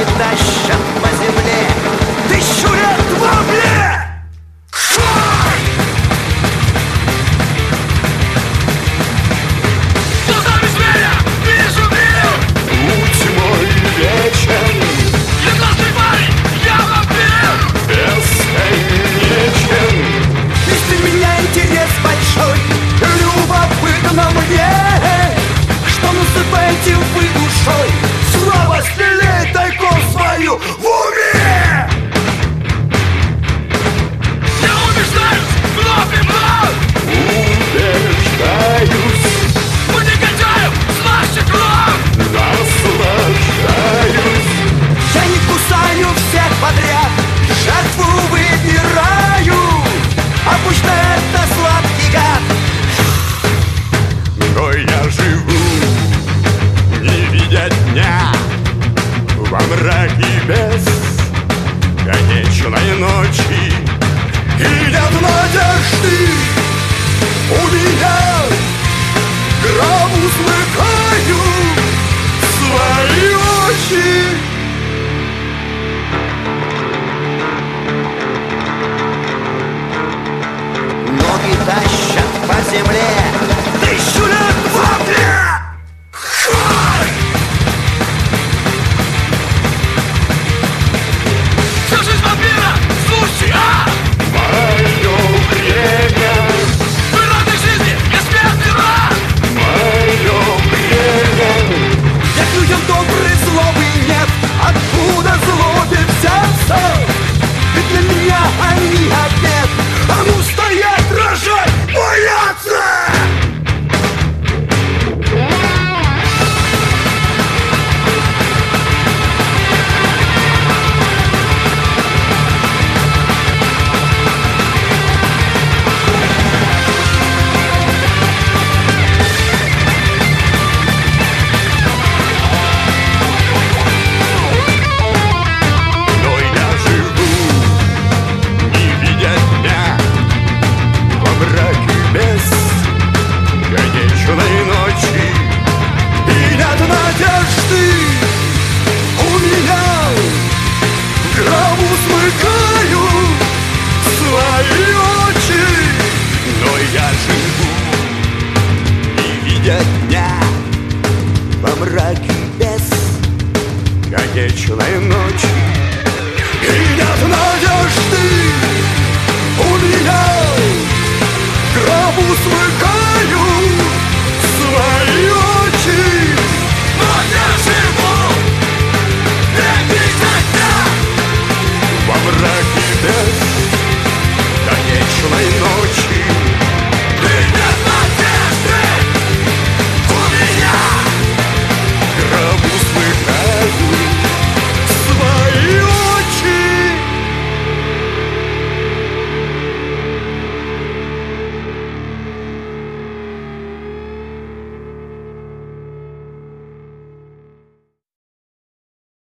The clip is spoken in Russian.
тащат по земле 1000 лет во мле. Глазами зверя вижу мир. Путь мой вечен, Ядовитый парень, я вампир. бесконечен. Если меня интерес большой, любопытно мне, что называете вы душой. Снова стреляй тайком свою в уме. Я убеждаюсь вновь и вновь. Убеждаюсь, Мы негодяев слаще кровь. наслаждаюсь. Я не кусаю всех подряд, жертву выбираю. Обычно это сладкий гад. Но я живу, не видя дня, во мраке бесконечной ночи. И нет надежды у меня, гробу смыкаю свои очи. Ноги тащат по земле 1000 лет во мле. Всю жизнь вампира, слушай, Мое время, в природной жизни я смертный рад. мое время. Я к людям добрый, злобы нет. Откуда злобе взяться? Ведь для меня они ответ. А ну стоять, дрожать, бояться! Но я живу, не видя дня, во мраке бесконечной ночи. И нет надежды у меня, гробу смыкаю свои очи. Но я живу, не видя дня, во мраке бесконечной ночи. И нет надежды у меня, гробу смыкаю свои очи. Но я живу, не видя дня. Во мраке бесконечной ночи.